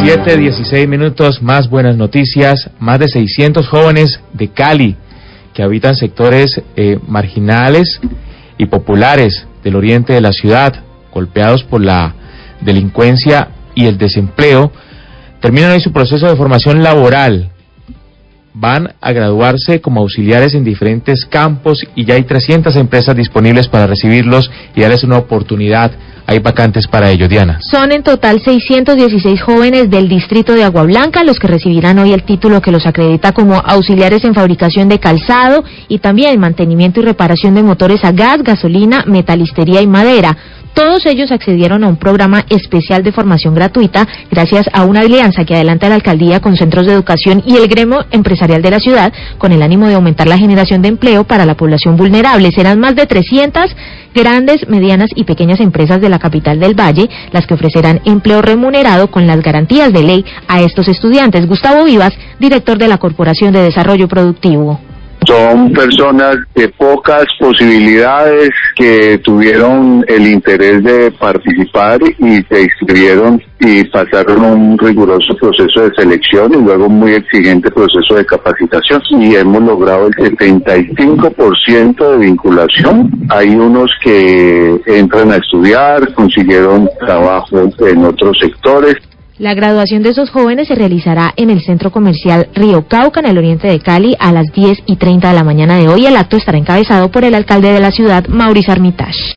7:16, más buenas noticias. Más de 600 jóvenes de Cali que habitan sectores marginales y populares del oriente de la ciudad, golpeados por la delincuencia y el desempleo, terminan hoy su proceso de formación laboral. Van a graduarse como auxiliares en diferentes campos y ya hay 300 empresas disponibles para recibirlos y darles una oportunidad. Hay vacantes para ello, Diana. Son en total 616 jóvenes del distrito de Agua Blanca los que recibirán hoy el título que los acredita como auxiliares en fabricación de calzado y también mantenimiento y reparación de motores a gas, gasolina, metalistería y madera. Todos ellos accedieron a un programa especial de formación gratuita gracias a una alianza que adelanta la alcaldía con centros de educación y el gremio empresarial de la ciudad con el ánimo de aumentar la generación de empleo para la población vulnerable. Serán más de 300 grandes, medianas y pequeñas empresas de la capital del Valle las que ofrecerán empleo remunerado con las garantías de ley a estos estudiantes. Gustavo Vivas, director de la Corporación de Desarrollo Productivo. Son personas de pocas posibilidades que tuvieron el interés de participar y se inscribieron y pasaron un riguroso proceso de selección y luego un muy exigente proceso de capacitación y hemos logrado el 75% de vinculación. Hay unos que entran a estudiar, consiguieron trabajo en otros sectores. La graduación de esos jóvenes se realizará en el centro comercial Río Cauca, en el oriente de Cali, a las 10:30 de la mañana de hoy. El acto estará encabezado por el alcalde de la ciudad, Mauricio Armitage.